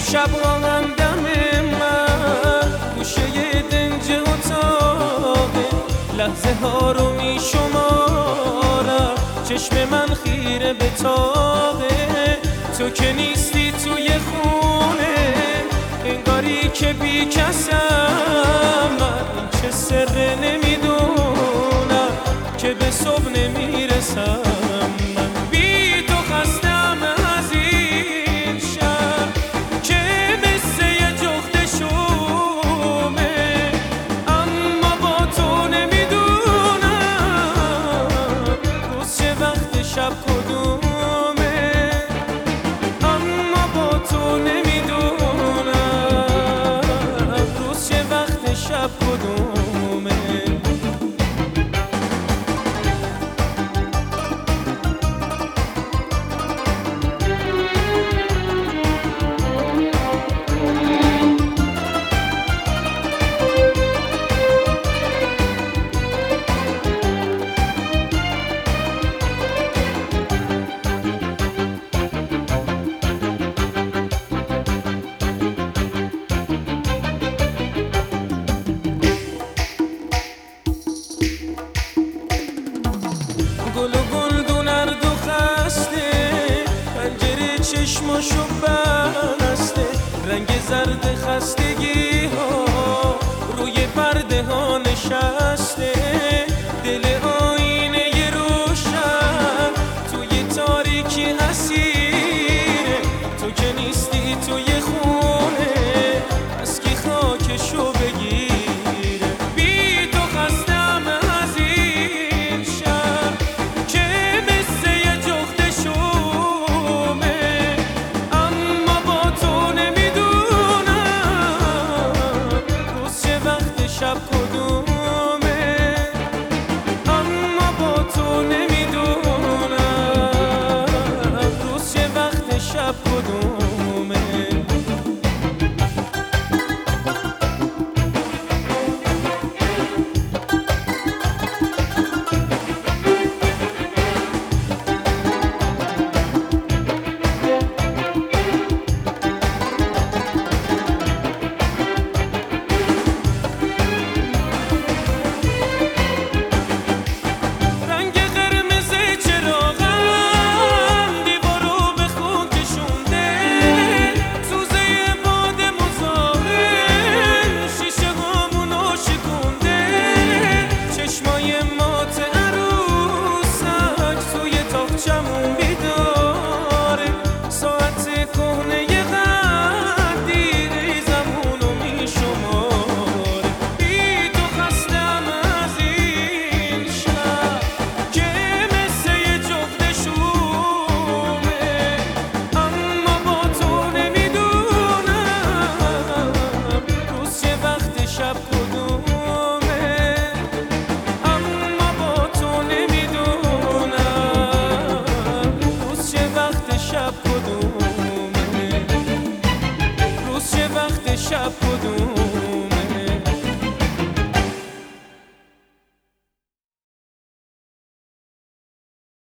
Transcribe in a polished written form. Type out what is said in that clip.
شبها همدم من گوشه دنج اتاقه، لحظه ها رو می شمارم، چشم من خیره به تاقه. تو که نیستی توی خونه، انگاری که بی کسم، من چه سر نمیدونم که به صبح نمیرسم. من بی تو خستم از این شهر که مثل یه جغد شومه، اما با تو نمیدونم روز چه وقت شب کدومه، اما با تو نمیدونم روز چه وقت شب کدومه. گل و گلدون هرد و خسته، پنجره چشماشو بسته، رنگ زرد خستگی ها روی پرده ها نشسته. دل آینه روشن توی تاریکی اسیره، تو که نیستی توی خونه، از کی خاکشو بگیره. بی تو خستم از این شهر که مثل یه جغد شومه، اما با تو نمیدونم روز چه وقت شب کدومه، اما با تو نمیدونم روز چه وقت شب کدومه. شب کدومه، روز چه وقت شب کدومه.